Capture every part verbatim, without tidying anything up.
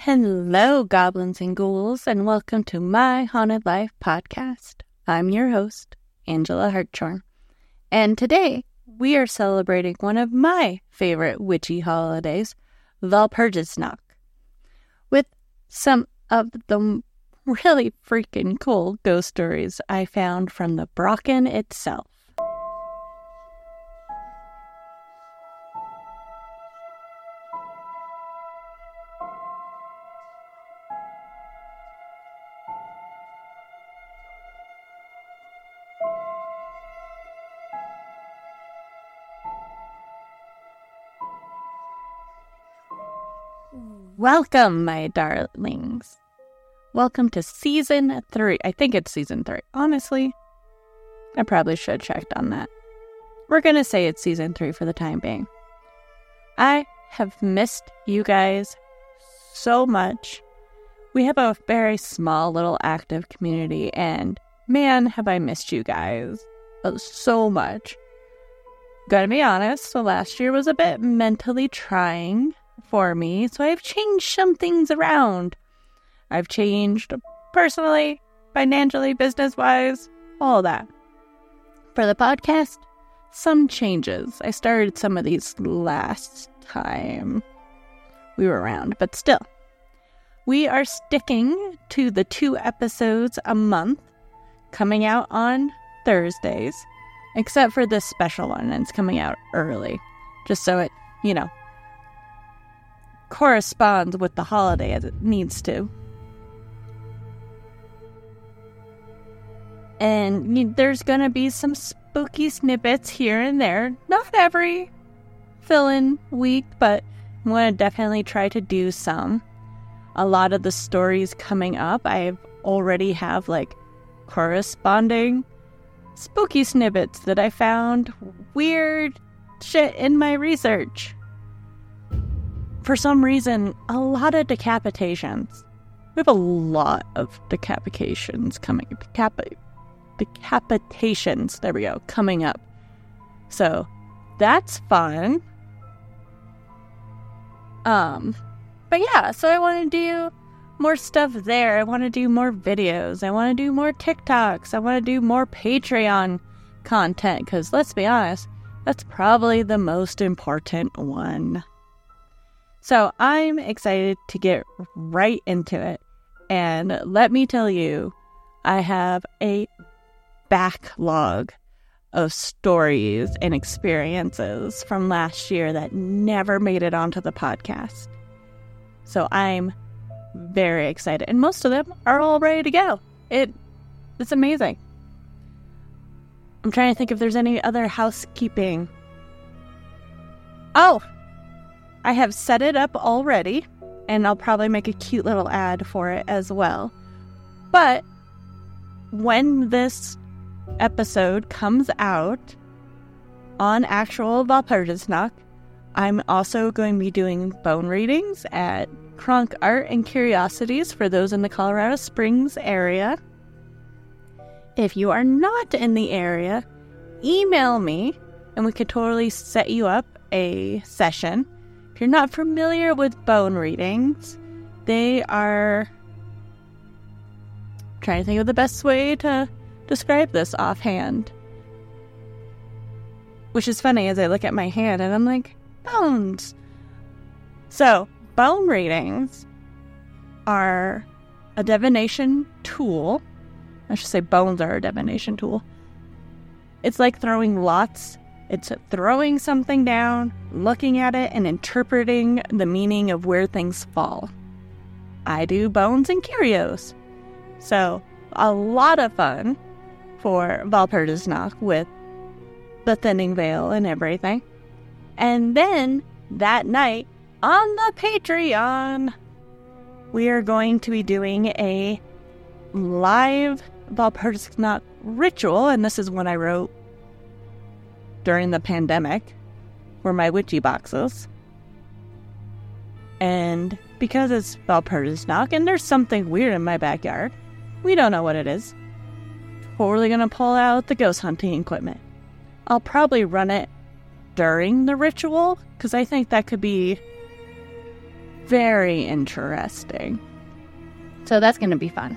Hello, goblins and ghouls, and welcome to my Haunted Life podcast. I'm your host, Angela Hartshorn, and today we are celebrating one of my favorite witchy holidays, Walpurgisnacht, with some of the really freaking cool ghost stories I found from the Brocken itself. Welcome, my darlings. Welcome to season three. I think it's season three. Honestly, I probably should have checked on that. We're going to say it's season three for the time being. I have missed you guys so much. We have a very small little active community, and man, have I missed you guys so much. Gotta be honest, the last year was a bit mentally trying for me, so I've changed some things around. I've changed personally, financially, business-wise, all that. For the podcast, some changes. I started some of these last time we were around, but still. We are sticking to the two episodes a month, coming out on Thursdays, except for this special one, and it's coming out early, just so it, you know, corresponds with the holiday as it needs to. And you, there's going to be some spooky snippets here and there. Not every fill-in week, but I'm going to definitely try to do some. A lot of the stories coming up, I already have like corresponding spooky snippets that I found weird shit in my research. For some reason, a lot of decapitations. We have a lot of decapitations coming. Decap- decapitations, there we go, coming up. So, that's fun. Um, but yeah, so I want to do more stuff there. I want to do more videos. I want to do more TikToks. I want to do more Patreon content, because let's be honest, that's probably the most important one. So I'm excited to get right into it. And let me tell you, I have a backlog of stories and experiences from last year that never made it onto the podcast. So I'm very excited. And most of them are all ready to go. It, it's amazing. I'm trying to think if there's any other housekeeping. Oh! I have set it up already, and I'll probably make a cute little ad for it as well. But when this episode comes out on actual Walpurgisnacht, I'm also going to be doing bone readings at Kronk Art and Curiosities for those in the Colorado Springs area. If you are not in the area, email me, and we could totally set you up a session. If you're not familiar with bone readings, they are... I'm trying to think of the best way to describe this offhand. Which is funny as I look at my hand and I'm like, bones! So, bone readings are a divination tool. I should say bones are a divination tool. It's like throwing lots. It's throwing something down, looking at it, and interpreting the meaning of where things fall. I do bones and curios. So, a lot of fun for Walpurgisnacht with the thinning veil and everything. And then, that night, on the Patreon, we are going to be doing a live Walpurgisnacht ritual, and this is one I wrote during the pandemic for my witchy boxes. And because it's Walpurgisnacht and there's something weird in my backyard, we don't know what it is. Totally gonna pull out the ghost hunting equipment. I'll probably run it during the ritual, because I think that could be very interesting. So that's going to be fun.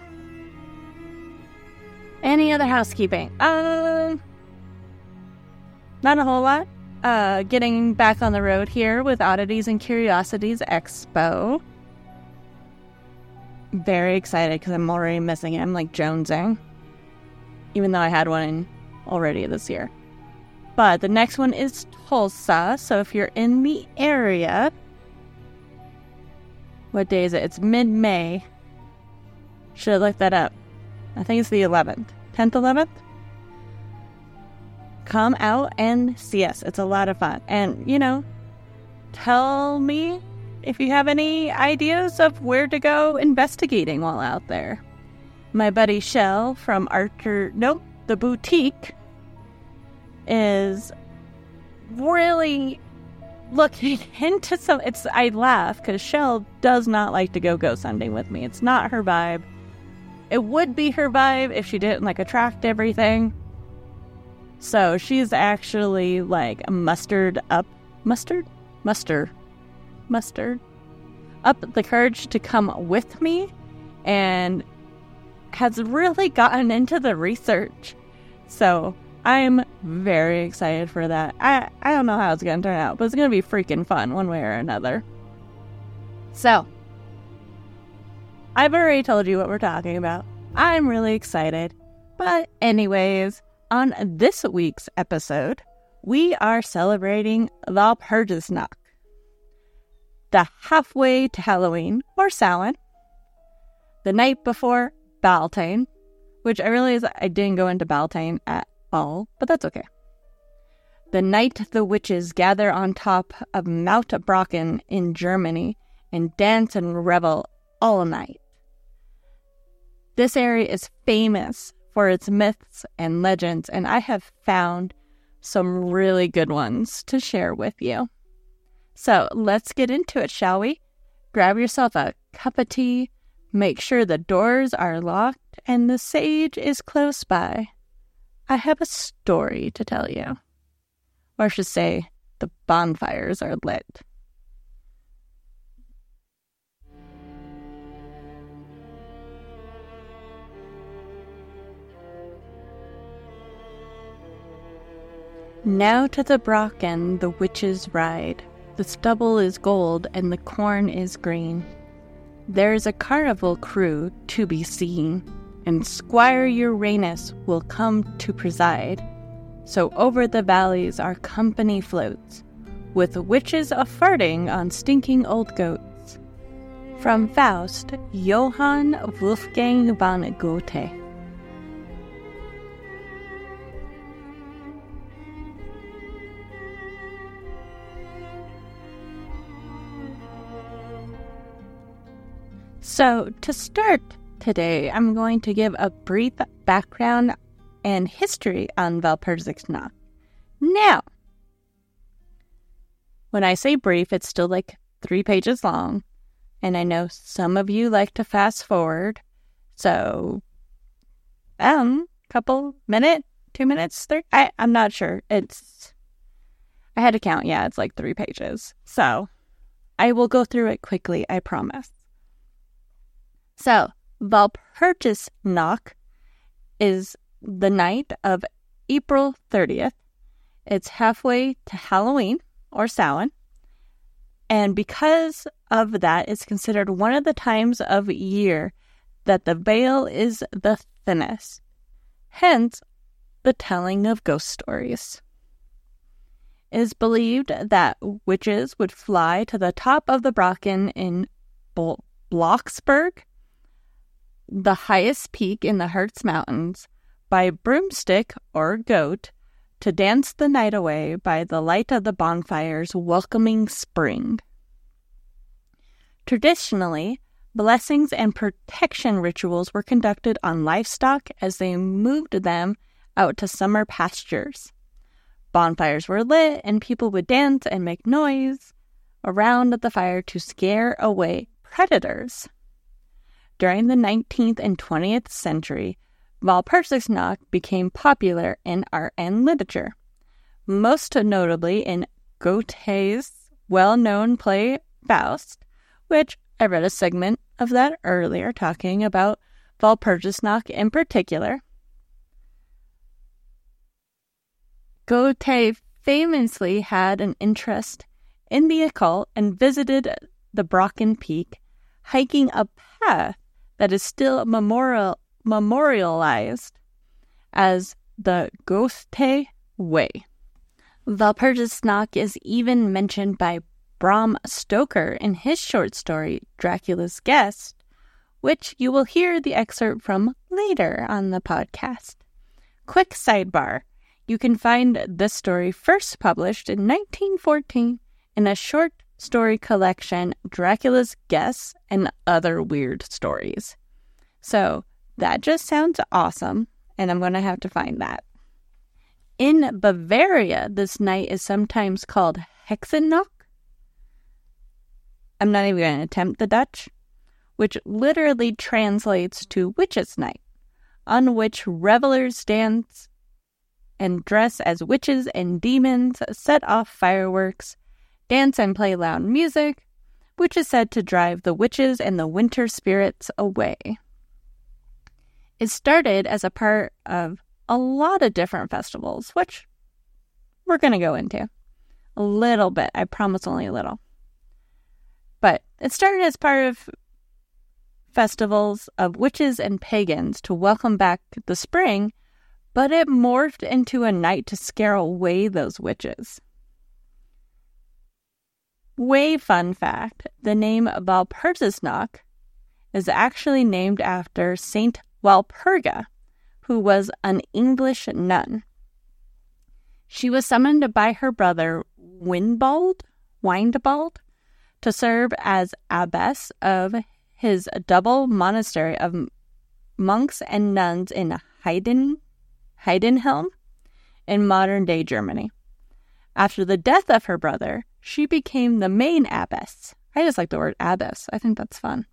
Any other housekeeping? Um, not a whole lot. Uh, getting back on the road here with Oddities and Curiosities Expo. Very excited because I'm already missing it. I'm like jonesing. Even though I had one already this year. But the next one is Tulsa. So if you're in the area, what day is it? It's mid-May. Should have looked that up. I think it's the eleventh. tenth, eleventh? Come out and see us. It's a lot of fun. And, you know, tell me if you have any ideas of where to go investigating while out there. My buddy Shell from Archer, nope, the boutique, is really looking into some, it's, I laugh because Shell does not like to go ghost hunting with me. It's not her vibe. It would be her vibe if she didn't like attract everything. So she's actually like mustered up, mustard, muster, mustard, up the courage to come with me and has really gotten into the research. So I'm very excited for that. I, I don't know how it's going to turn out, but it's going to be freaking fun one way or another. So I've already told you what we're talking about. I'm really excited. But anyways, on this week's episode, we are celebrating Walpurgisnacht, the halfway to Halloween, or Samhain, the night before Beltane, which I realize I didn't go into Beltane at all, but that's okay. The night the witches gather on top of Mount Brocken in Germany and dance and revel all night. This area is famous for its myths and legends, and I have found some really good ones to share with you. So let's get into it, shall we? Grab yourself a cup of tea, make sure the doors are locked and the sage is close by. I have a story to tell you. Or I should say, the bonfires are lit. Now to the Brocken the witches ride. The stubble is gold and the corn is green. There is a carnival crew to be seen, and Squire Uranus will come to preside. So over the valleys our company floats, with witches a-farting on stinking old goats. From Faust, Johann Wolfgang von Goethe. So, to start today, I'm going to give a brief background and history on Walpurgisnacht. Now, when I say brief, it's still like three pages long, and I know some of you like to fast forward, so, um, couple minute, two minutes, three, I, I'm not sure. It's, I had to count, yeah, it's like three pages. So, I will go through it quickly, I promise. So, Walpurgisnacht is the night of April thirtieth. It's halfway to Halloween, or Samhain. And because of that, it's considered one of the times of year that the veil is the thinnest. Hence, the telling of ghost stories. It is believed that witches would fly to the top of the Brocken in Bl- Blocksberg, the highest peak in the Harz Mountains, by broomstick or goat, to dance the night away by the light of the bonfires welcoming spring. Traditionally, blessings and protection rituals were conducted on livestock as they moved them out to summer pastures. Bonfires were lit and people would dance and make noise around the fire to scare away predators. During the nineteenth and twentieth century, Walpurgisnacht became popular in art and literature, most notably in Goethe's well-known play Faust, which I read a segment of that earlier talking about Walpurgisnacht in particular. Goethe famously had an interest in the occult and visited the Brocken Peak, hiking a path that is still memorial, memorialized as the Goethe Way. Walpurgisnacht is even mentioned by Bram Stoker in his short story Dracula's Guest, which you will hear the excerpt from later on the podcast. Quick sidebar, you can find this story first published in nineteen fourteen in a short story collection, Dracula's Guest and Other Weird Stories. So that just sounds awesome, and I'm going to have to find that. In Bavaria, this night is sometimes called Hexennacht. I'm not even going to attempt the Dutch, which literally translates to Witches' Night, on which revelers dance and dress as witches and demons, set off fireworks, dance and play loud music, which is said to drive the witches and the winter spirits away. It started as a part of a lot of different festivals, which we're going to go into a little bit. I promise only a little. But it started as part of festivals of witches and pagans to welcome back the spring, but it morphed into a night to scare away those witches. Way fun fact, the name Walpurgisnacht is actually named after Saint Walpurga, who was an English nun. She was summoned by her brother Windbald, Windbald to serve as abbess of his double monastery of monks and nuns in Heiden, Heidenhelm in modern-day Germany. After the death of her brother, she became the main abbess. I just like the word abbess. I think that's fun.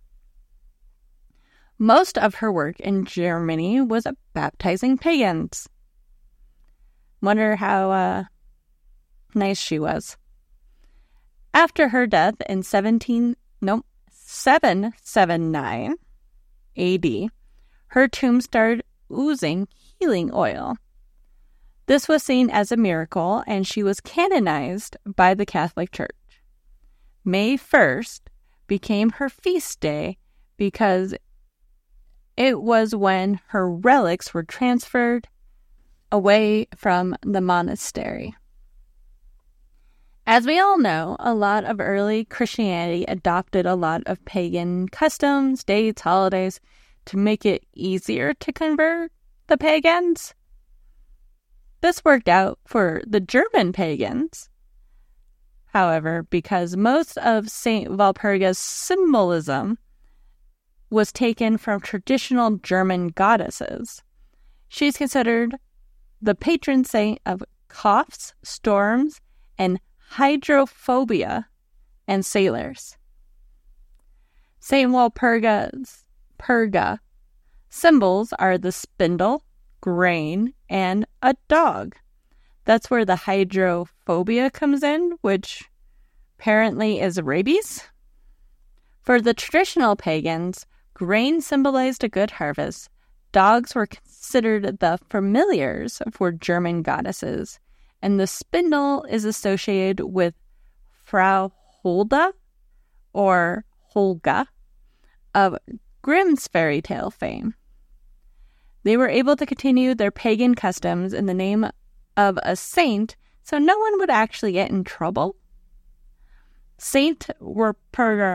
Most of her work in Germany was baptizing pagans. Wonder how uh, nice she was. After her death in seventeen, no, seven seventy-nine A D, her tomb started oozing healing oil. This was seen as a miracle, and she was canonized by the Catholic Church. May first became her feast day because it was when her relics were transferred away from the monastery. As we all know, a lot of early Christianity adopted a lot of pagan customs, dates, holidays to make it easier to convert the pagans. This worked out for the German pagans. However, because most of Saint Walpurga's symbolism was taken from traditional German goddesses, she's considered the patron saint of coughs, storms, and hydrophobia and sailors. Saint Walpurga's Purga symbols are the spindle, grain, and a dog. That's where the hydrophobia comes in, which apparently is rabies. For the traditional pagans, grain symbolized a good harvest. Dogs were considered the familiars for German goddesses, and the spindle is associated with Frau Holda, or Holga, of Grimm's fairy tale fame. They were able to continue their pagan customs in the name of a saint, so no one would actually get in trouble. Saint Walpurga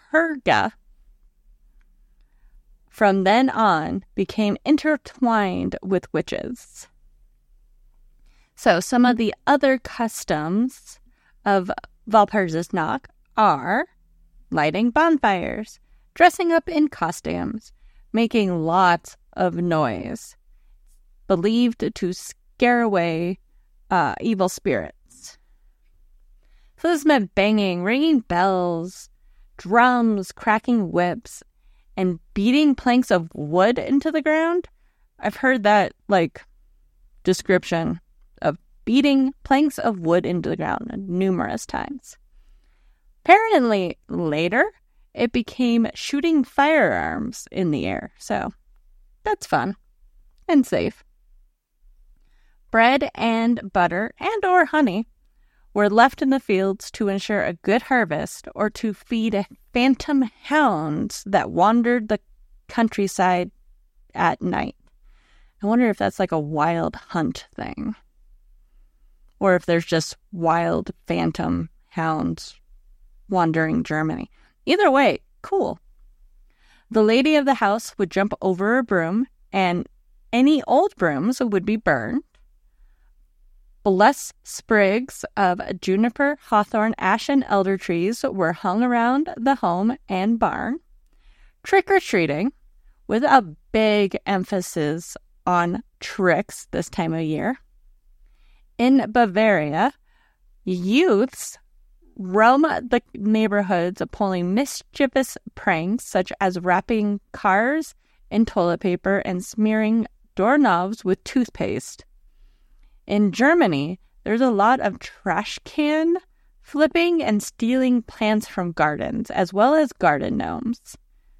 from then on became intertwined with witches. So some of the other customs of Walpurgisnacht are lighting bonfires, dressing up in costumes, making lots of noise, believed to scare away uh, evil spirits. So this meant banging, ringing bells, drums, cracking whips, and beating planks of wood into the ground. I've heard that, like, description of beating planks of wood into the ground numerous times. Apparently, later, it became shooting firearms in the air. So that's fun and safe. Bread and butter and or honey were left in the fields to ensure a good harvest or to feed phantom hounds that wandered the countryside at night. I wonder if that's like a wild hunt thing. Or if there's just wild phantom hounds wandering Germany. Either way, cool. The lady of the house would jump over a broom, and any old brooms would be burned. Blessed sprigs of juniper, hawthorn, ash, and elder trees were hung around the home and barn. Trick-or-treating, with a big emphasis on tricks this time of year. In Bavaria, youths roam the neighborhoods pulling mischievous pranks such as wrapping cars in toilet paper and smearing doorknobs with toothpaste. In Germany, there's a lot of trash can flipping and stealing plants from gardens, as well as garden gnomes.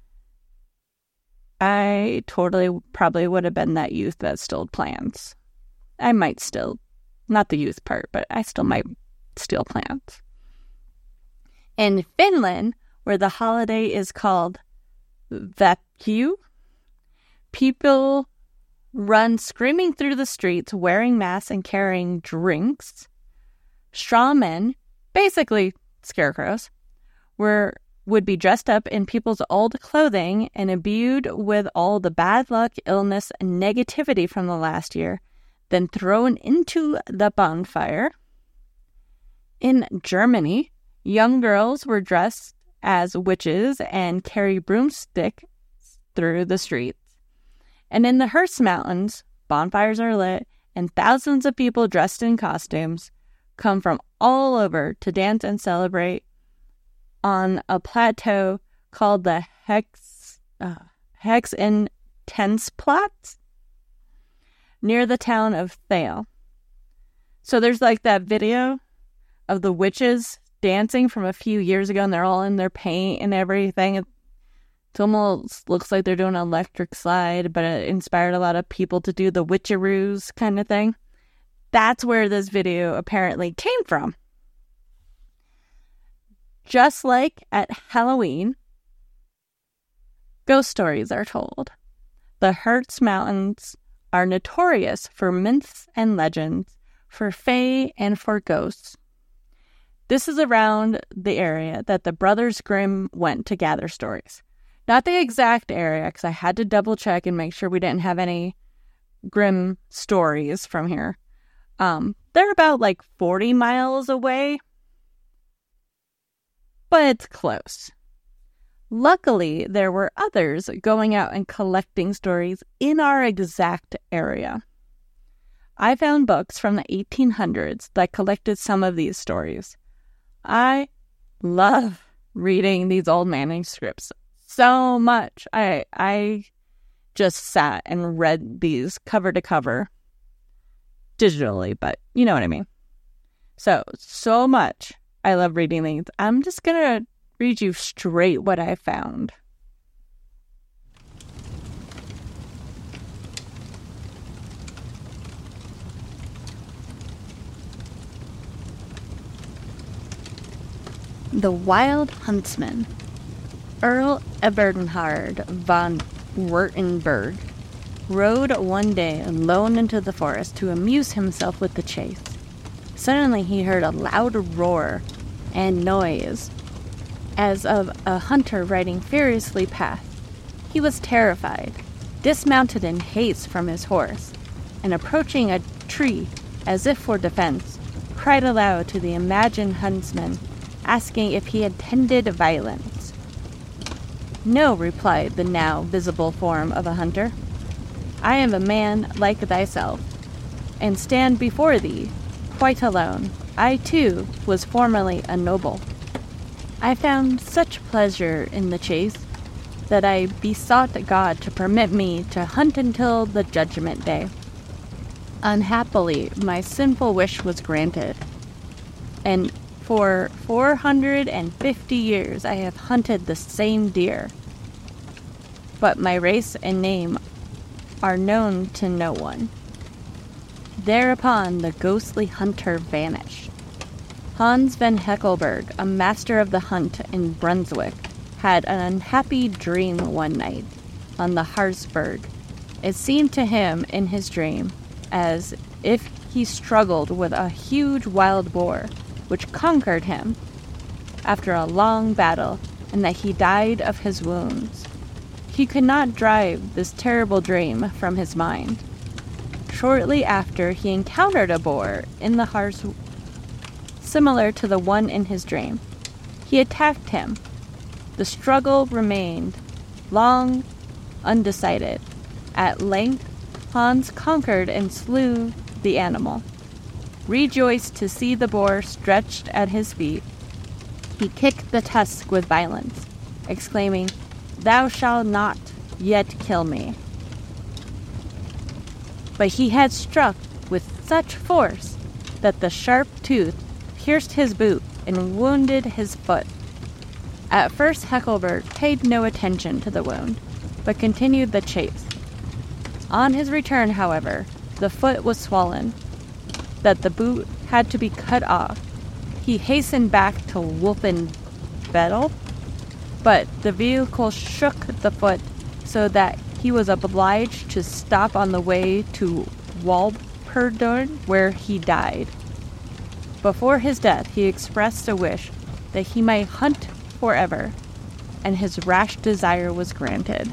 I totally probably would have been that youth that stole plants. I might still, not the youth part, but I still might steal plants. In Finland, where the holiday is called Vappu, people run screaming through the streets, wearing masks and carrying drinks. Straw men, basically scarecrows, were would be dressed up in people's old clothing and imbued with all the bad luck, illness, and negativity from the last year, then thrown into the bonfire. In Germany, young girls were dressed as witches and carry broomsticks through the streets. And in the Harz Mountains, bonfires are lit, and thousands of people dressed in costumes come from all over to dance and celebrate on a plateau called the Hex uh, Hex in Tensplatz near the town of Thale. So there's like that video of the witches dancing from a few years ago, and they're all in their paint and everything. It almost looks like they're doing an electric slide, but it inspired a lot of people to do the witcheroos kind of thing. That's where this video apparently came from. Just like at Halloween, ghost stories are told. The Harz Mountains are notorious for myths and legends, for fae and for ghosts. This is around the area that the Brothers Grimm went to gather stories. Not the exact area, because I had to double check and make sure we didn't have any Grimm stories from here. Um, they're about like forty miles away, but it's close. Luckily, there were others going out and collecting stories in our exact area. I found books from the eighteen hundreds that collected some of these stories. I love reading these old manuscripts so much. I I just sat and read these cover to cover digitally, but you know what I mean. So, so much. I love reading these. I'm just going to read you straight what I found. The Wild Huntsman. Earl Eberhard von Württemberg rode one day alone into the forest to amuse himself with the chase. Suddenly he heard a loud roar and noise, as of a hunter riding furiously past. He was terrified, dismounted in haste from his horse, and approaching a tree as if for defense, cried aloud to the imagined huntsman, asking if he intended violence. "No," replied the now visible form of a hunter. "I am a man like thyself, and stand before thee quite alone. I, too, was formerly a noble. I found such pleasure in the chase that I besought God to permit me to hunt until the judgment day. Unhappily, my sinful wish was granted, and For four hundred fifty years I have hunted the same deer, but my race and name are known to no one." Thereupon the ghostly hunter vanished. Hans van Heckelberg, a master of the hunt in Brunswick, had an unhappy dream one night on the Harzberg. It seemed to him in his dream as if he struggled with a huge wild boar, which conquered him after a long battle, and that he died of his wounds. He could not drive this terrible dream from his mind. Shortly after, he encountered a boar in the Harz, similar to the one in his dream. He attacked him. The struggle remained long undecided. At length, Hans conquered and slew the animal. Rejoiced to see the boar stretched at his feet, he kicked the tusk with violence, exclaiming, "Thou shalt not yet kill me." But he had struck with such force that the sharp tooth pierced his boot and wounded his foot. At first Heckelberg paid no attention to the wound, but continued the chase. On his return, however, the foot was swollen, that the boot had to be cut off. He hastened back to Wolfenbüttel, but the vehicle shook the foot so that he was obliged to stop on the way to Walpurgis, where he died. Before his death, he expressed a wish that he might hunt forever, and his rash desire was granted.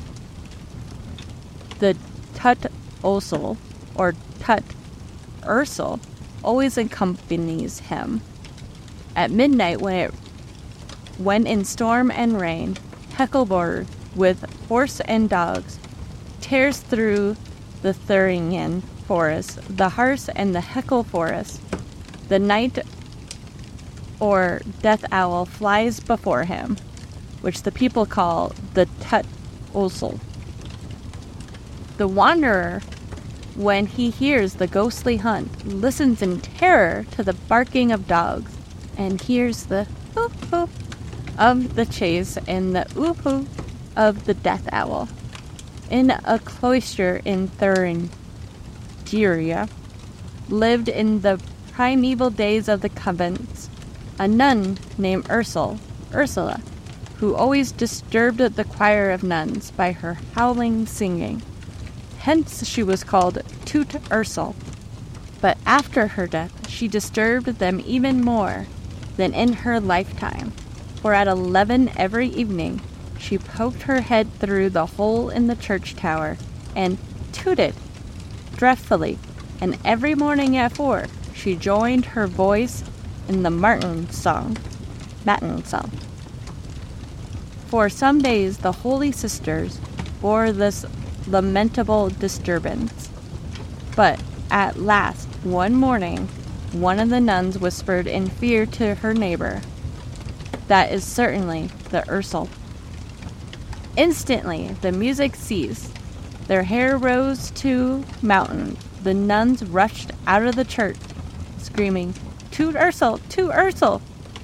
The Tut Ursel, or Tut Ursel, always accompanies him. At midnight, when it when in storm and rain, Heckelberg, with horse and dogs, tears through the Thuringen forest, the Harz and the Heckel forest. The night or death owl flies before him, which the people call the Tut Ursel. The wanderer, when he hears the ghostly hunt, listens in terror to the barking of dogs, and hears the hoo-hoo of the chase and the ooh-hoo of the death owl. In a cloister in Thuringia, lived in the primeval days of the convents, a nun named Ursel, Ursula, who always disturbed the choir of nuns by her howling singing. Hence she was called Tut Ursel. But after her death, she disturbed them even more than in her lifetime, for at eleven every evening she poked her head through the hole in the church tower and tooted dreadfully, and every morning at four she joined her voice in the Martin song, Matin song. For some days the holy sisters bore this lamentable disturbance, but at last one morning one of the nuns whispered in fear to her neighbor, "That is certainly the Ursel." Instantly the music ceased. Their hair rose to mountains. The nuns rushed out of the church, screaming, "To Ursel! To Ursel!"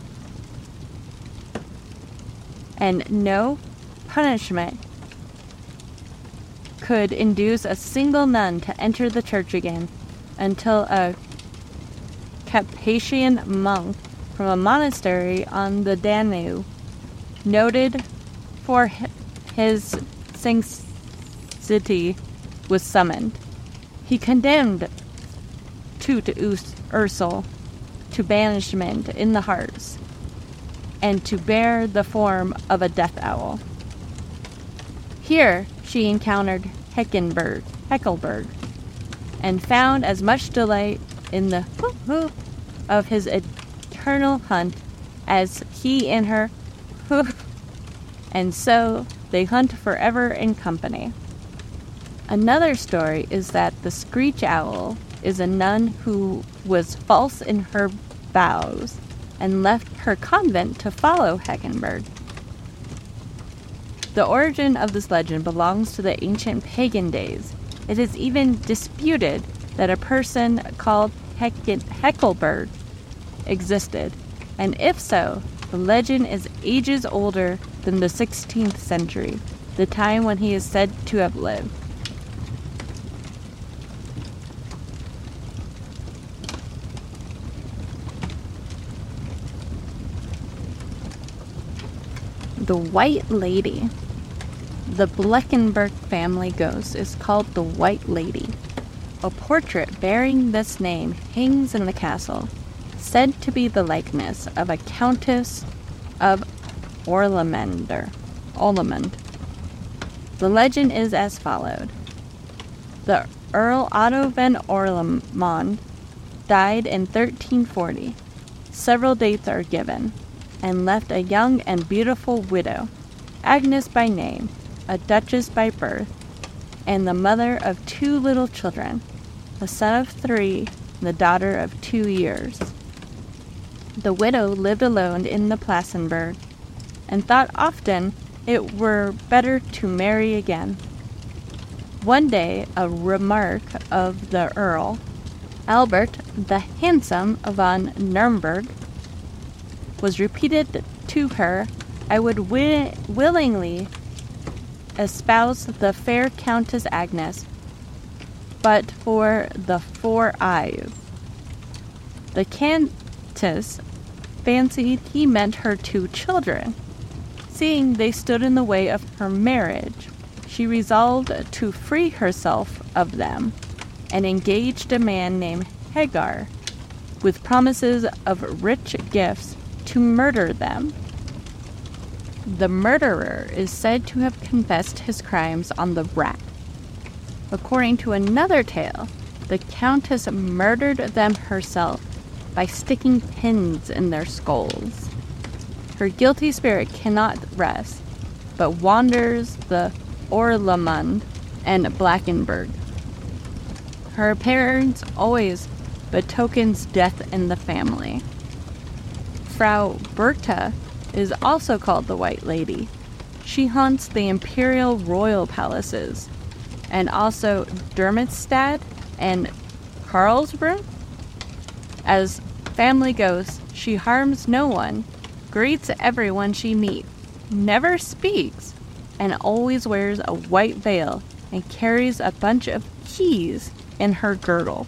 And no punishment could induce a single nun to enter the church again until a Capetian monk from a monastery on the Danube, noted for his sanctity, was summoned. He condemned Tut Ursel to banishment in the Harz, and to bear the form of a death owl. Here she encountered Heckenberg, Heckelberg, and found as much delight in the hoo-hoo of his eternal hunt as he in her hoo, and so they hunt forever in company. Another story is that the screech owl is a nun who was false in her vows and left her convent to follow Heckenberg. The origin of this legend belongs to the ancient pagan days. It is even disputed that a person called Hecken- Heckelberg existed. And if so, the legend is ages older than the sixteenth century, the time when he is said to have lived. The White Lady. The Bleckenberg family ghost is called the White Lady. A portrait bearing this name hangs in the castle, said to be the likeness of a Countess of Orlamander. Orlamond. The legend is as followed. The Earl Otto van Orlamond died in thirteen forty. Several dates are given, and left a young and beautiful widow, Agnes by name, a duchess by birth, and the mother of two little children, a son of three and the daughter of two years. The widow lived alone in the Plassenburg, and thought often it were better to marry again. One day a remark of the Earl, Albert the Handsome von Nuremberg, was repeated to her. I would wi- willingly espouse the fair Countess Agnes, but for the four eyes. The Countess fancied he meant her two children. Seeing they stood in the way of her marriage, she resolved to free herself of them, and engaged a man named Hagar, with promises of rich gifts, to murder them. The murderer is said to have confessed his crimes on the rack. According to another tale, the Countess murdered them herself by sticking pins in their skulls. Her guilty spirit cannot rest, but wanders the Orlamund and Bleckenberg. Her appearance always betokens death in the family. Frau Bertha is also called the White Lady. She haunts the imperial royal palaces, and also Darmstadt and Karlsruhe. As family ghost, she harms no one, greets everyone she meets, never speaks, and always wears a white veil and carries a bunch of keys in her girdle.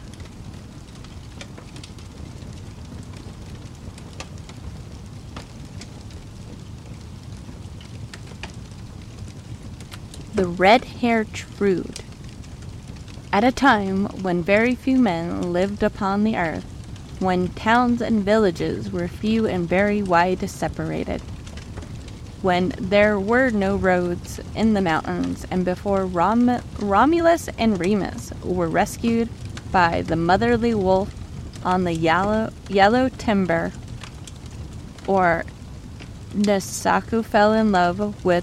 The Red-Haired Trude. At a time when very few men lived upon the earth, when towns and villages were few and very wide separated, when there were no roads in the mountains, and before Rom- Romulus and Remus were rescued by the motherly wolf on the yellow, yellow timber, or Nasaku fell in love with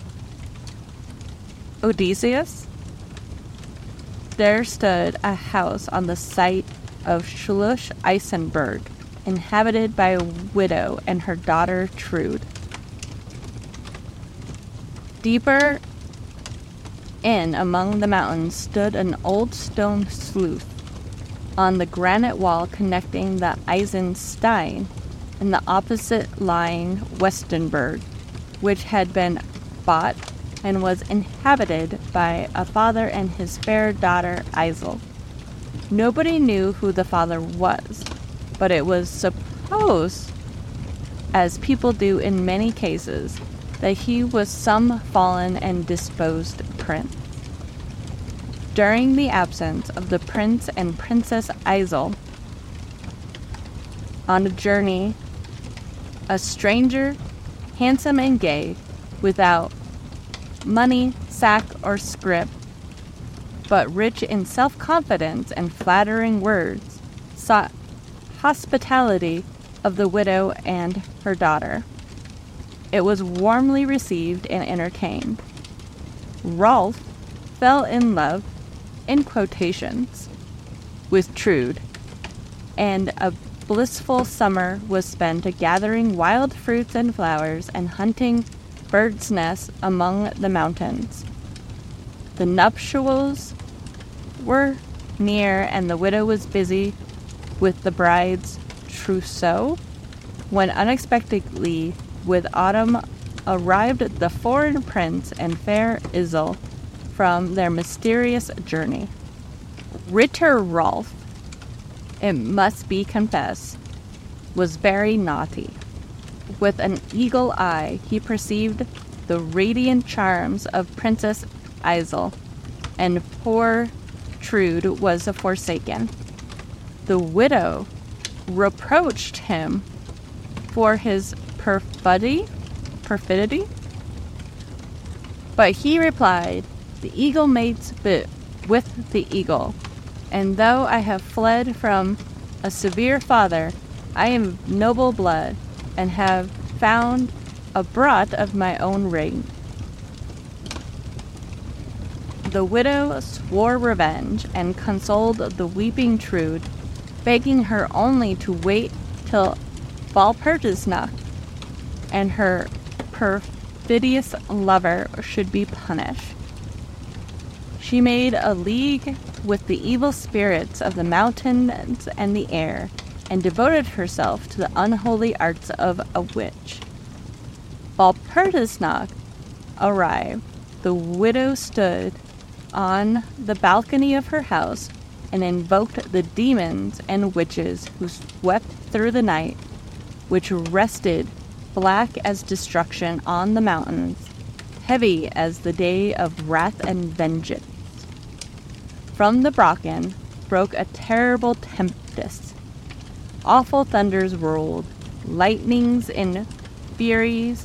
Odysseus, there stood a house on the site of Schloss Eisenberg, inhabited by a widow and her daughter Trude. Deeper in among the mountains stood an old stone slough on the granite wall connecting the Eisenstein and the opposite lying Westenberg, which had been bought and was inhabited by a father and his fair daughter Isel. Nobody knew who the father was, but it was supposed, as people do in many cases, that he was some fallen and disposed prince. During the absence of the prince and Princess Isel, on a journey, a stranger, handsome and gay, without money, sack, or scrip, but rich in self-confidence and flattering words, sought hospitality of the widow and her daughter. It was warmly received and entertained. Rolf fell in love, in quotations, with Trude, and a blissful summer was spent gathering wild fruits and flowers and hunting birds' nests among the mountains. The nuptials were near, and the widow was busy with the bride's trousseau, when unexpectedly with autumn arrived the foreign prince and fair Isle from their mysterious journey. Ritter Rolf, it must be confessed, was very naughty. With an eagle eye, he perceived the radiant charms of Princess Isle, and poor Trude was forsaken. The widow reproached him for his perfidy, perfidy, but he replied, "The eagle mates bit with the eagle, and though I have fled from a severe father, I am of noble blood, and have found a brat of my own ring." The widow swore revenge and consoled the weeping Trude, begging her only to wait till Walpurgisnacht and her perfidious lover should be punished. She made a league with the evil spirits of the mountains and the air, and devoted herself to the unholy arts of a witch. Walpurgisnacht arrived. The widow stood on the balcony of her house and invoked the demons and witches who swept through the night, which rested black as destruction on the mountains, heavy as the day of wrath and vengeance. From the Brocken broke a terrible tempest. Awful thunders rolled, lightnings in furies,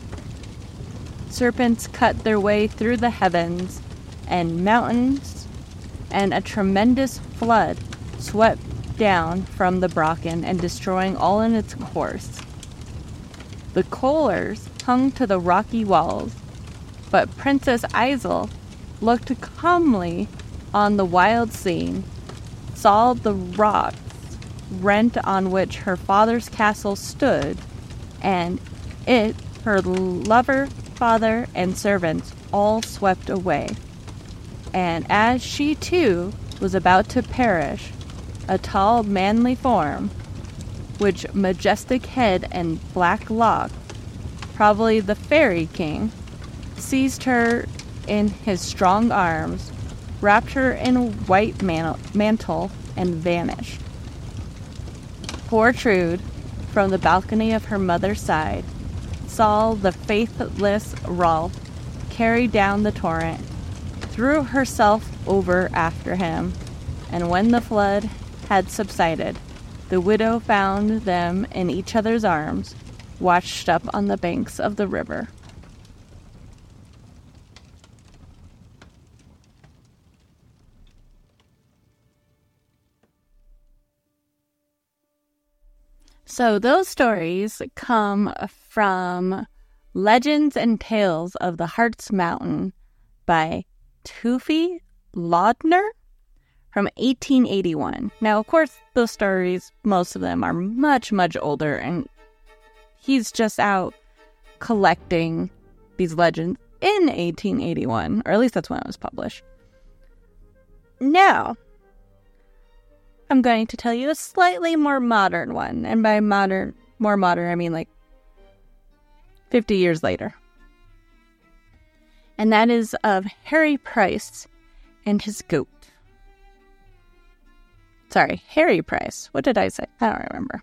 serpents cut their way through the heavens and mountains, and a tremendous flood swept down from the Brocken and destroying all in its course. The Kohlers hung to the rocky walls, but Princess Isle looked calmly on the wild scene, saw the rocks rent on which her father's castle stood, and it, her lover, father, and servants all swept away. And as she too was about to perish, a tall, manly form, which majestic head and black locks, probably the Fairy King, seized her in his strong arms, wrapped her in a white mantle, and vanished. Poor Trude, from the balcony of her mother's side, saw the faithless Rolf carry down the torrent, threw herself over after him, and when the flood had subsided, the widow found them in each other's arms, washed up on the banks of the river. So those stories come from Legends and Tales of the Harz Mountain by Tufi Laudner from eighteen eighty-one. Now, of course, those stories, most of them are much, much older, and he's just out collecting these legends in eighteen eighty-one, or at least that's when it was published. Now, I'm going to tell you a slightly more modern one, and by modern, more modern, I mean like fifty years later. And that is of Harry Price and his goat. Sorry, Harry Price. What did I say? I don't remember.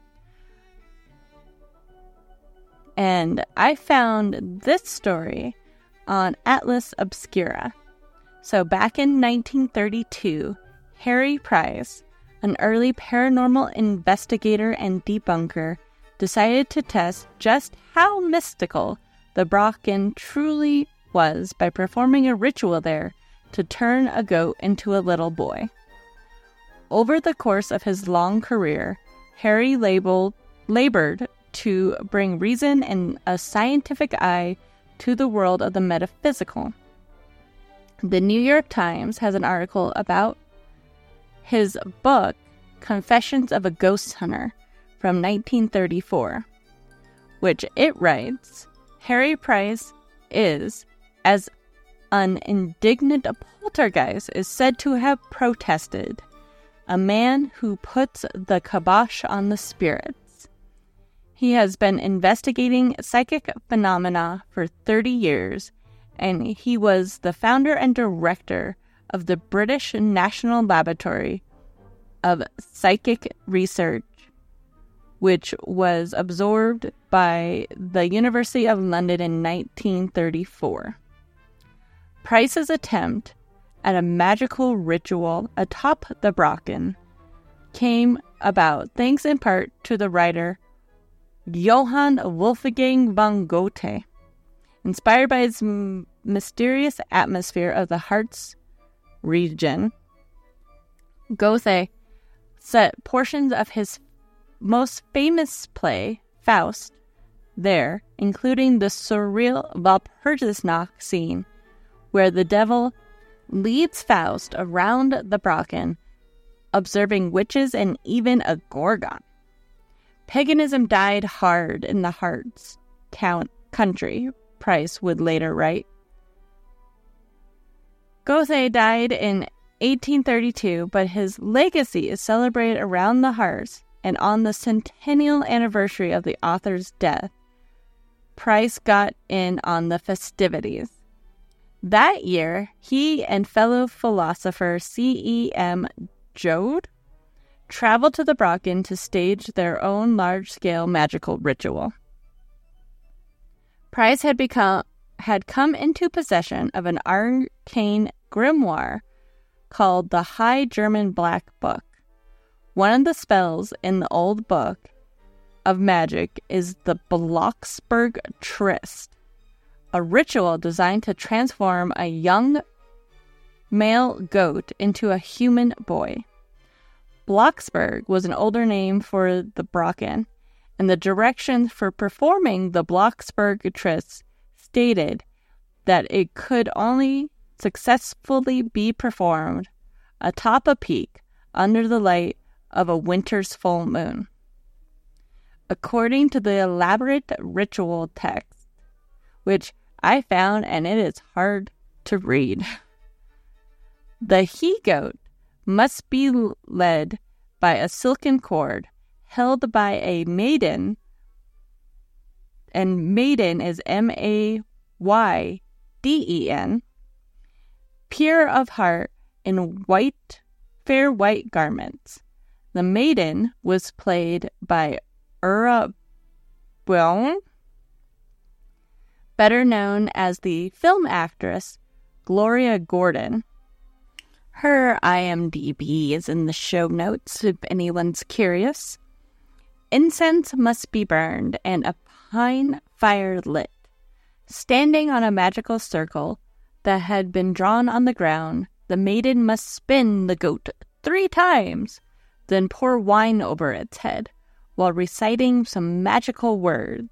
And I found this story on Atlas Obscura. So back in nineteen thirty-two, Harry Price, an early paranormal investigator and debunker, decided to test just how mystical the Brocken truly was by performing a ritual there to turn a goat into a little boy. Over the course of his long career, Harry labeled, labored to bring reason and a scientific eye to the world of the metaphysical. The New York Times has an article about his book, Confessions of a Ghost Hunter, from nineteen thirty-four, which it writes, Harry Price is, as an indignant poltergeist is said to have protested, a man who puts the kibosh on the spirits. He has been investigating psychic phenomena for thirty years, and he was the founder and director of the British National Laboratory of Psychic Research, which was absorbed by the University of London in nineteen thirty-four. Price's attempt at a magical ritual atop the Brocken came about thanks in part to the writer Johann Wolfgang von Goethe. Inspired by its m- mysterious atmosphere of the Harz region, Goethe set portions of his most famous play, Faust, there, including the surreal Walpurgisnacht scene, where the devil leads Faust around the Brocken, observing witches and even a gorgon. Paganism died hard in the Harz count country, Price would later write. Goethe died in eighteen thirty-two, but his legacy is celebrated around the Harz, and on the centennial anniversary of the author's death, Price got in on the festivities. That year, he and fellow philosopher C E M Joad traveled to the Brocken to stage their own large-scale magical ritual. Price had become had come into possession of an arcane grimoire called the High German Black Book. One of the spells in the old book of magic is the Blocksberg Tryst, a ritual designed to transform a young male goat into a human boy. Blocksberg was an older name for the Brocken, and the directions for performing the Blocksberg Tryst stated that it could only successfully be performed atop a peak under the light of a winter's full moon. According to the elaborate ritual text, which I found, and it is hard to read, the he-goat must be led by a silken cord held by a maiden, and maiden is M A Y D E N, pure of heart, in white, fair white garments. The maiden was played by Ura Brown, better known as the film actress Gloria Gordon. Her I M D B is in the show notes if anyone's curious. Incense must be burned and a pine fire lit. Standing on a magical circle that had been drawn on the ground, the maiden must spin the goat three times, then pour wine over its head, while reciting some magical words.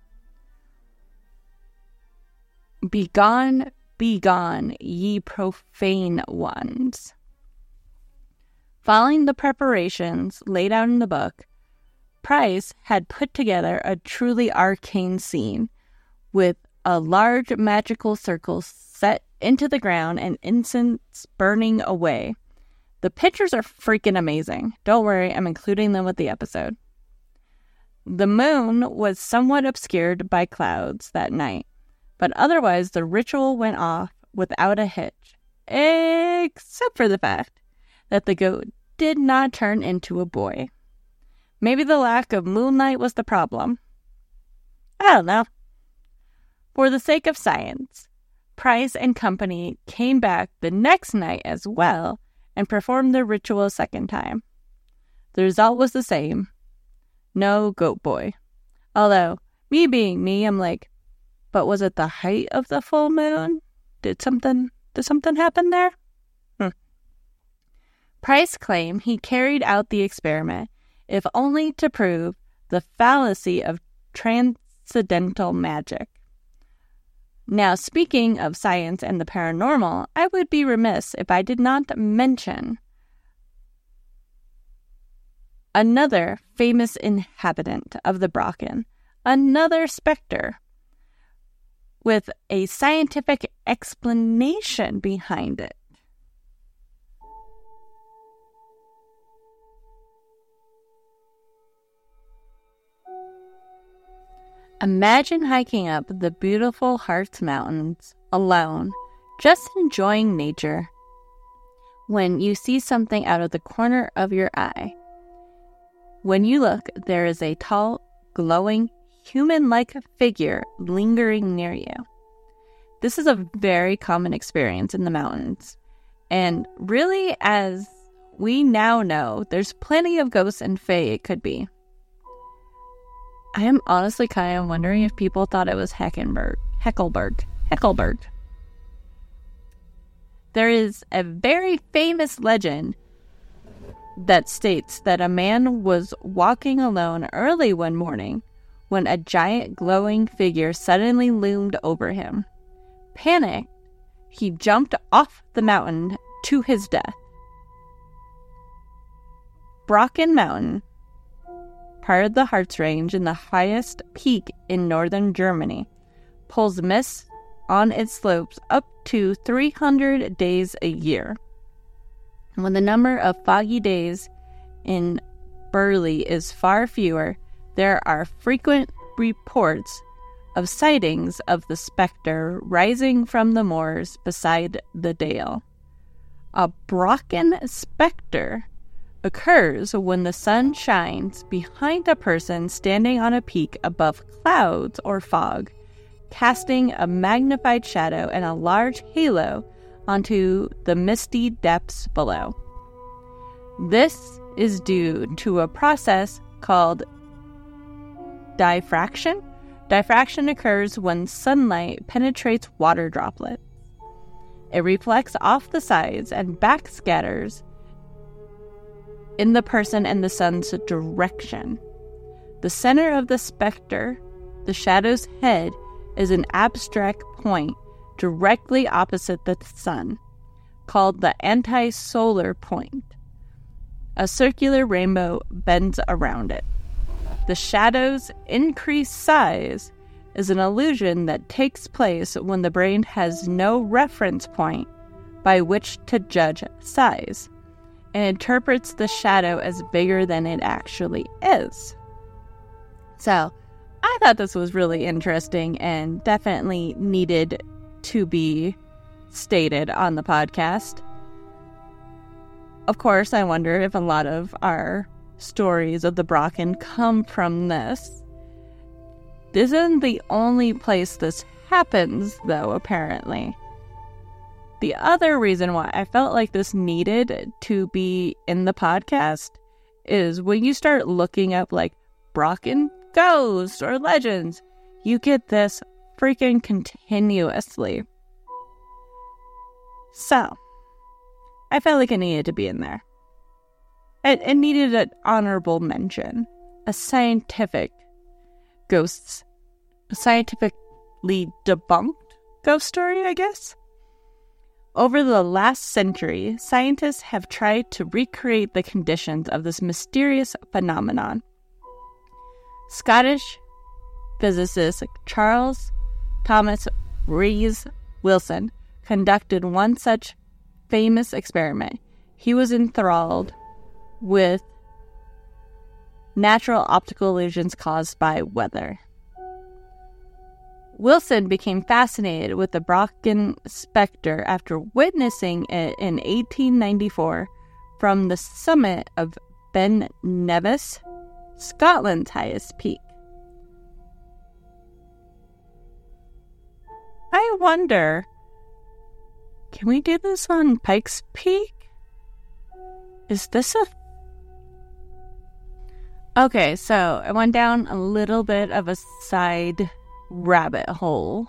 Begone, begone, ye profane ones. Following the preparations laid out in the book, Price had put together a truly arcane scene with a large magical circle set into the ground and incense burning away. The pictures are freaking amazing. Don't worry, I'm including them with the episode. The moon was somewhat obscured by clouds that night, but otherwise the ritual went off without a hitch, except for the fact that the goat did not turn into a boy. Maybe the lack of moonlight was the problem. I don't know. For the sake of science, Price and company came back the next night as well and performed the ritual a second time. The result was the same. No goat boy. Although, me being me, I'm like, but was it the height of the full moon? Did something, did something happen there? Hmm. Price claimed he carried out the experiment, if only to prove the fallacy of transcendental magic. Now, speaking of science and the paranormal, I would be remiss if I did not mention another famous inhabitant of the Brocken, another specter, with a scientific explanation behind it. Imagine hiking up the beautiful Harz Mountains alone, just enjoying nature, when you see something out of the corner of your eye. When you look, there is a tall, glowing, human-like figure lingering near you. This is a very common experience in the mountains, and really, as we now know, there's plenty of ghosts and fae it could be. I am honestly kind of wondering if people thought it was Heckenberg, Heckelberg, Heckelberg. There is a very famous legend that states that a man was walking alone early one morning when a giant glowing figure suddenly loomed over him. Panicked, he jumped off the mountain to his death. Brocken Mountain, part of the Harz Range and the highest peak in northern Germany, pulls mist on its slopes up to three hundred days a year. When the number of foggy days in Burley is far fewer, there are frequent reports of sightings of the specter rising from the moors beside the dale. A Brocken specter occurs when the sun shines behind a person standing on a peak above clouds or fog, casting a magnified shadow and a large halo onto the misty depths below. This is due to a process called diffraction. Diffraction occurs when sunlight penetrates water droplets. It reflects off the sides and backscatters in the person and the sun's direction. The center of the specter, the shadow's head, is an abstract point directly opposite the sun, called the anti-solar point. A circular rainbow bends around it. The shadow's increased size is an illusion that takes place when the brain has no reference point by which to judge size, and interprets the shadow as bigger than it actually is. So, I thought this was really interesting and definitely needed to be stated on the podcast. Of course, I wonder if a lot of our stories of the Brocken come from this. This isn't the only place this happens, though, apparently. The other reason why I felt like this needed to be in the podcast is when you start looking up, like, Brocken ghosts or legends, you get this freaking continuously. So, I felt like it needed to be in there. It, it needed an honorable mention. A scientific ghosts, a scientifically debunked ghost story, I guess. Over the last century, scientists have tried to recreate the conditions of this mysterious phenomenon. Scottish physicist Charles Thomas Rees Wilson conducted one such famous experiment. He was enthralled with natural optical illusions caused by weather. Wilson became fascinated with the Brocken specter after witnessing it in eighteen ninety-four from the summit of Ben Nevis, Scotland's highest peak. I wonder, can we do this on Pikes Peak? Is this a... Okay, so I went down a little bit of a side rabbit hole.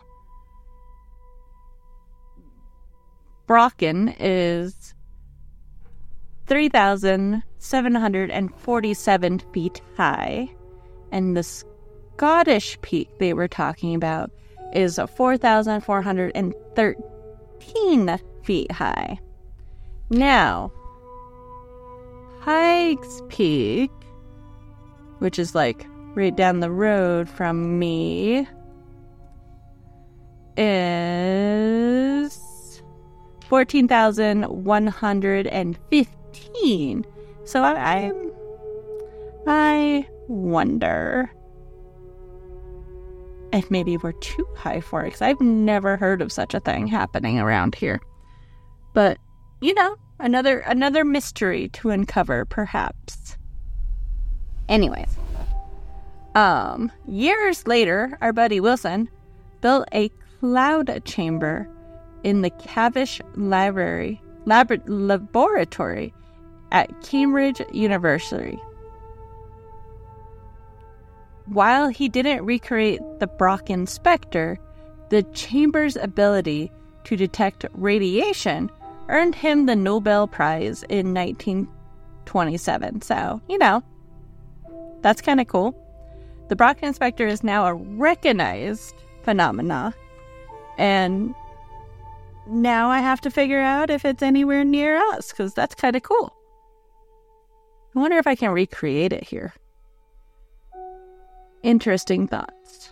Brocken is three thousand seven hundred forty-seven feet high, and the Scottish peak they were talking about is four thousand four hundred thirteen feet high. Now, Pikes Peak, which is like right down the road from me, is fourteen thousand one hundred fifteen. So I, I, I wonder And maybe we're too high for it, because I've never heard of such a thing happening around here. But, you know, another another mystery to uncover, perhaps. Anyways, um, years later, our buddy Wilson built a cloud chamber in the Cavendish Library Lab- Laboratory at Cambridge University. While he didn't recreate the Brocken specter, the chamber's ability to detect radiation earned him the Nobel Prize in nineteen twenty-seven. So, you know, that's kind of cool. The Brocken specter is now a recognized phenomena, and now I have to figure out if it's anywhere near us, because that's kind of cool. I wonder if I can recreate it here. Interesting thoughts.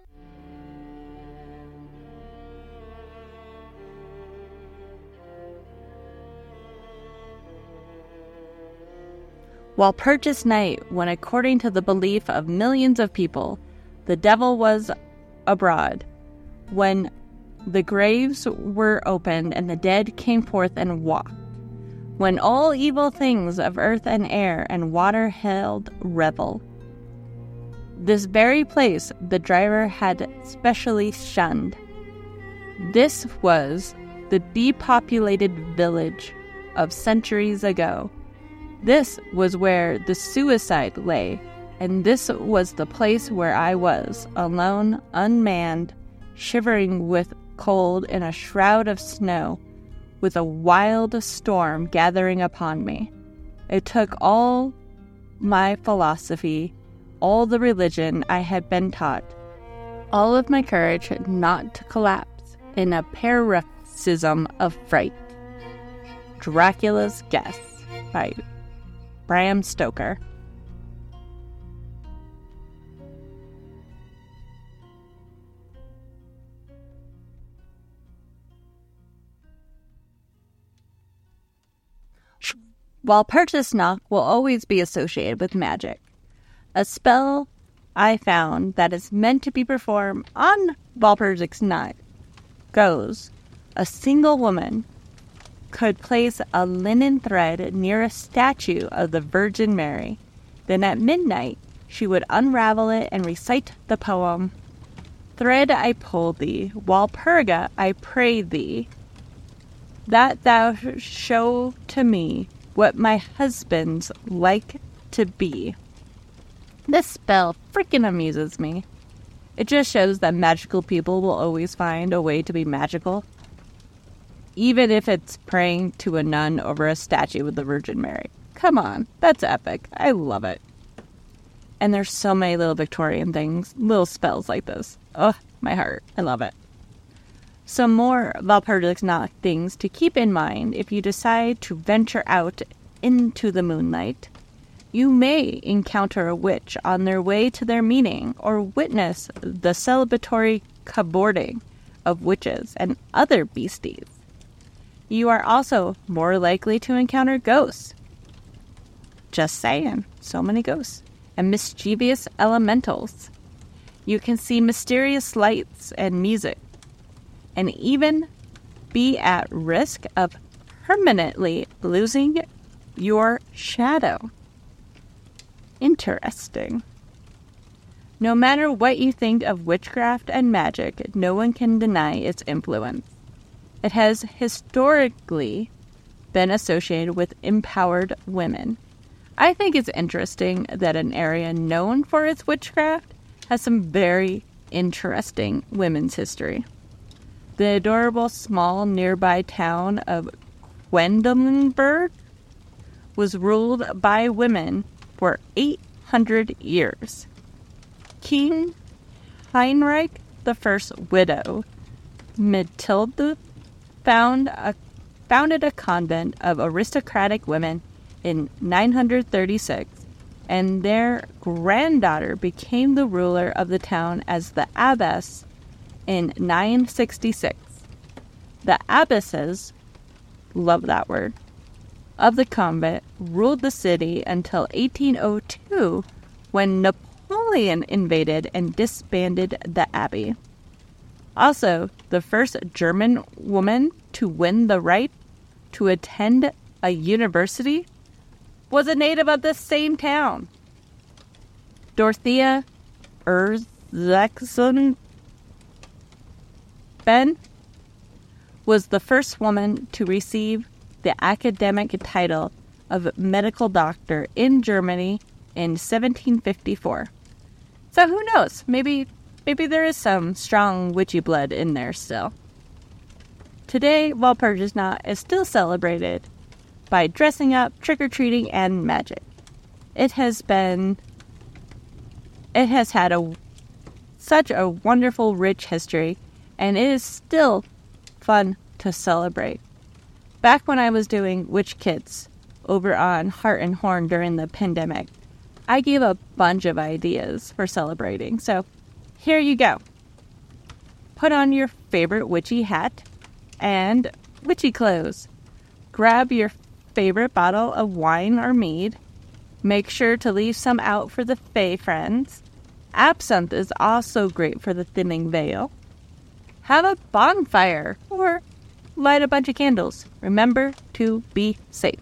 Walpurgis Night, when according to the belief of millions of people, the devil was abroad, when the graves were opened and the dead came forth and walked, when all evil things of earth and air and water held revel. This very place the driver had specially shunned. This was the depopulated village of centuries ago. This was where the suicide lay, and this was the place where I was, alone, unmanned, shivering with cold in a shroud of snow, with a wild storm gathering upon me. It took all my philosophy, all the religion I had been taught, all of my courage not to collapse in a paroxysm of fright. Dracula's Guess by Bram Stoker. Walpurgis Nacht will always be associated with magic. A spell I found that is meant to be performed on Walpurgis Night goes: a single woman could place a linen thread near a statue of the Virgin Mary. Then at midnight she would unravel it and recite the poem, "Thread I pull thee, Walpurga I pray thee, that thou show to me what my husband's like to be." This spell freaking amuses me. It just shows that magical people will always find a way to be magical, even if it's praying to a nun over a statue of the Virgin Mary. Come on, that's epic. I love it. And there's so many little Victorian things, little spells like this. Ugh, my heart. I love it. Some more Walpurgis Nacht things to keep in mind if you decide to venture out into the moonlight. You may encounter a witch on their way to their meeting, or witness the celebratory cavorting of witches and other beasties. You are also more likely to encounter ghosts. Just saying, so many ghosts. And mischievous elementals. You can see mysterious lights and music, and even be at risk of permanently losing your shadow. Interesting. No matter what you think of witchcraft and magic, no one can deny its influence. It has historically been associated with empowered women. I think it's interesting that an area known for its witchcraft has some very interesting women's history. The adorable small nearby town of Quedlinburg was ruled by women for eight hundred years. King Heinrich the First's widow, Matilda, found a, founded a convent of aristocratic women in nine hundred thirty-six, and their granddaughter became the ruler of the town as the abbess in nine sixty-six. The abbesses, love that word, of the convent ruled the city until eighteen oh two, when Napoleon Napoleon invaded and disbanded the abbey. Also, the first German woman to win the right to attend a university was a native of this same town. Dorothea Erzsechsen Ben was the first woman to receive the academic title of medical doctor in Germany in seventeen fifty-four. So who knows? Maybe maybe there is some strong witchy blood in there still. Today, Walpurgisnacht is still celebrated by dressing up, trick-or-treating, and magic. It has been... It has had a such a wonderful, rich history, and it is still fun to celebrate. Back when I was doing Witch Kids over on Heart and Horn during the pandemic, I gave a bunch of ideas for celebrating. So here you go. Put on your favorite witchy hat and witchy clothes. Grab your favorite bottle of wine or mead. Make sure to leave some out for the fae friends. Absinthe is also great for the thinning veil. Have a bonfire or light a bunch of candles. Remember to be safe.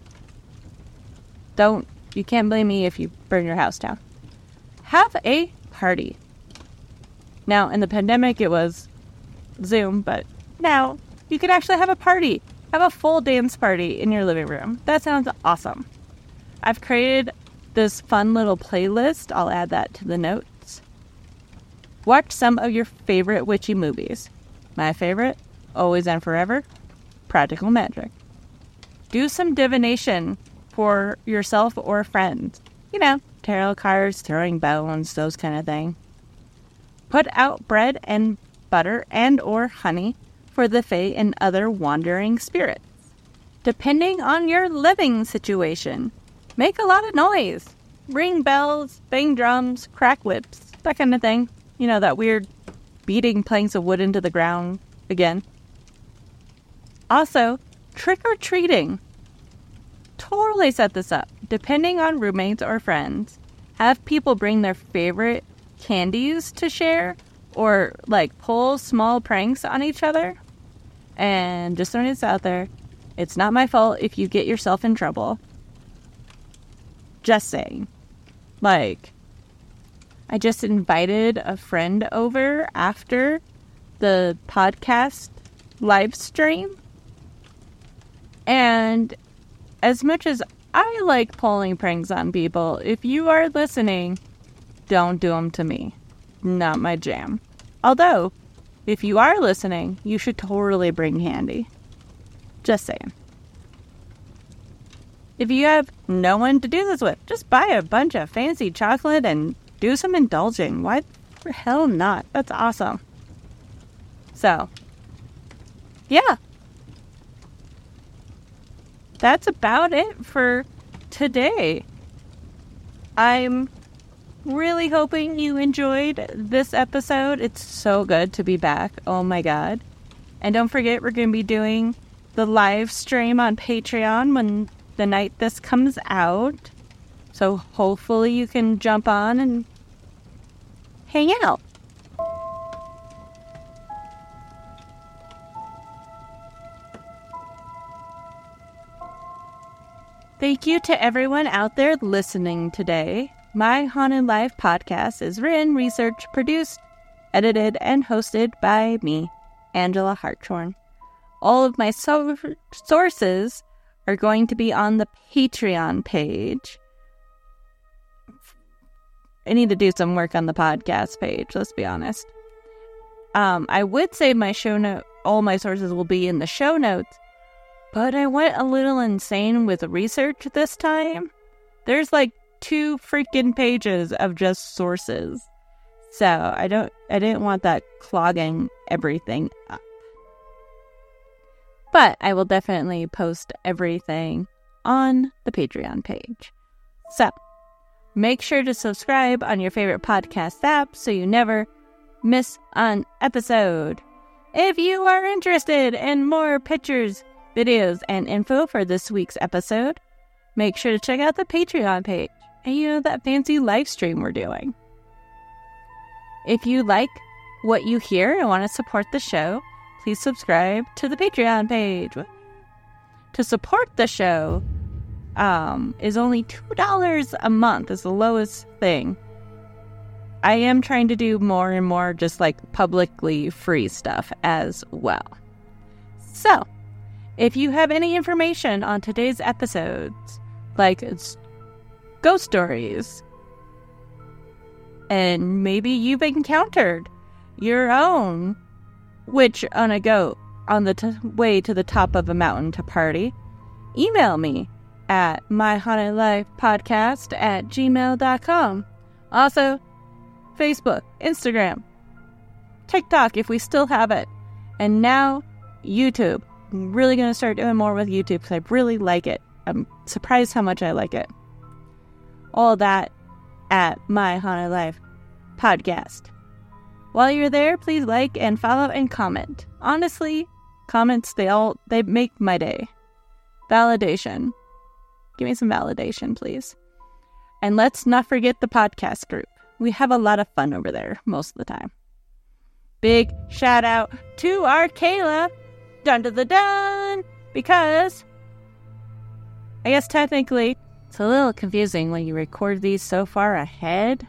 Don't, you can't blame me if you burn your house down. Have a party. Now, in the pandemic, it was Zoom, but now you can actually have a party. Have a full dance party in your living room. That sounds awesome. I've created this fun little playlist. I'll add that to the notes. Watch some of your favorite witchy movies. My favorite, Always and Forever, Practical Magic. Do some divination for yourself or friends. You know, tarot cards, throwing bones, those kind of thing. Put out bread and butter and or honey for the fae and other wandering spirits. Depending on your living situation, make a lot of noise. Ring bells, bang drums, crack whips, that kind of thing. You know, that weird beating planks of wood into the ground again. Also, trick-or-treating. Totally set this up. Depending on roommates or friends, have people bring their favorite candies to share or, like, pull small pranks on each other. And just throwing this out there, it's not my fault if you get yourself in trouble. Just saying. Like, I just invited a friend over after the podcast live stream. And as much as I like pulling pranks on people, if you are listening, don't do them to me. Not my jam. Although, if you are listening, you should totally bring candy. Just saying. If you have no one to do this with, just buy a bunch of fancy chocolate and do some indulging. Why the hell not? That's awesome. So, yeah. That's about it for today. I'm really hoping you enjoyed this episode. It's so good to be back. Oh my god. And don't forget, we're going to be doing the live stream on Patreon when the night this comes out. So hopefully you can jump on and hang out. Thank you to everyone out there listening today. My Haunted Life podcast is written, researched, produced, edited, and hosted by me, Angela Hartshorn. All of my so- sources are going to be on the Patreon page. I need to do some work on the podcast page, let's be honest. Um, I would say my show note, all my sources will be in the show notes, but I went a little insane with research this time. There's like two freaking pages of just sources. So I don't, I didn't want that clogging everything up. But I will definitely post everything on the Patreon page. So make sure to subscribe on your favorite podcast app so you never miss an episode. If you are interested in more pictures, videos, and info for this week's episode, make sure to check out the Patreon page and you know that fancy live stream we're doing. If you like what you hear and want to support the show, please subscribe to the Patreon page. To support the show um, is only two dollars a month is the lowest thing. I am trying to do more and more just like publicly free stuff as well. So, if you have any information on today's episodes, like it's ghost stories, and maybe you've encountered your own witch on a goat on the t- way to the top of a mountain to party, email me at myhauntedlifepodcast at gmail dot com. Also, Facebook, Instagram, TikTok if we still have it, and now YouTube. I'm really going to start doing more with YouTube because I really like it. I'm surprised how much I like it. All that at My Haunted Life Podcast. While you're there, please like and follow and comment. Honestly, comments, they all, they make my day. Validation. Give me some validation, please. And let's not forget the podcast group. We have a lot of fun over there most of the time. Big shout out to our Kayla. Dun dun dun dun! Because I guess technically it's a little confusing when you record these so far ahead.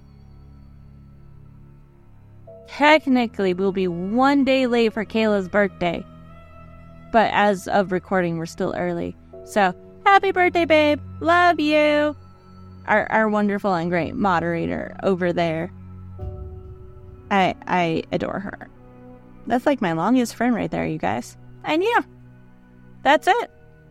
Technically, we'll be one day late for Kayla's birthday. But as of recording, we're still early. So, happy birthday, babe! Love you! Our our wonderful and great moderator over there. I I adore her. That's like my longest friend right there, you guys. And yeah, that's it.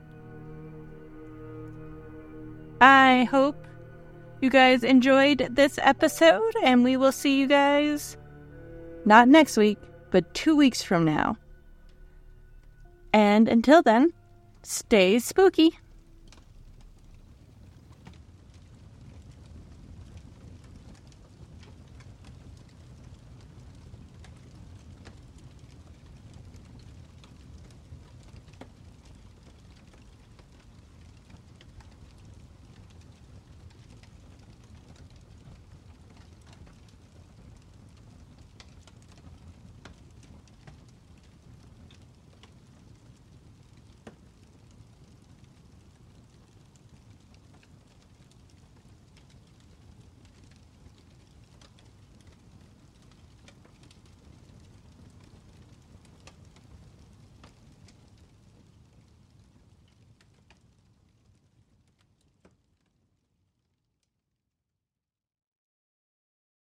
I hope you guys enjoyed this episode, and we will see you guys not next week, but two weeks from now. And until then, stay spooky.